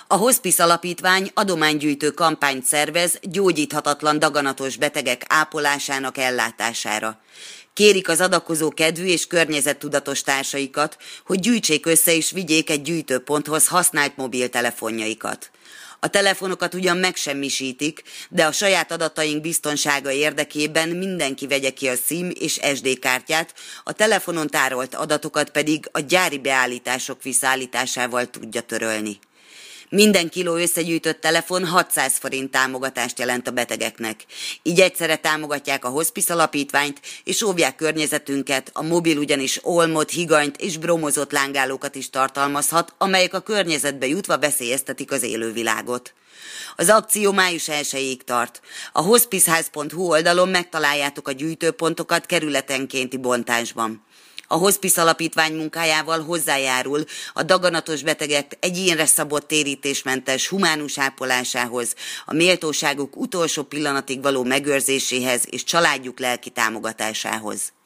A Hospice Alapítvány adománygyűjtő kampányt szervez gyógyíthatatlan daganatos betegek ápolásának ellátására. Kérik az adakozó kedvű és környezettudatos társaikat, hogy gyűjtsék össze és vigyék egy gyűjtőponthoz használt mobiltelefonjaikat. A telefonokat ugyan megsemmisítik, de a saját adataink biztonsága érdekében mindenki vegye ki a SIM és SD kártyát, a telefonon tárolt adatokat pedig a gyári beállítások visszaállításával tudja törölni. Minden kiló összegyűjtött telefon 600 forint támogatást jelent a betegeknek. Így egyszerre támogatják a Hospice Alapítványt, és óvják környezetünket, a mobil ugyanis olmot, higanyt és bromozott lángálókat is tartalmazhat, amelyek a környezetbe jutva veszélyeztetik az élővilágot. Az akció május 1-ig tart. A hospiceház.hu oldalon megtaláljátok a gyűjtőpontokat kerületenkénti bontásban. A Hospice Alapítvány munkájával hozzájárul a daganatos betegek egyénre szabott térítésmentes humánus ápolásához, a méltóságuk utolsó pillanatig való megőrzéséhez és családjuk lelki támogatásához.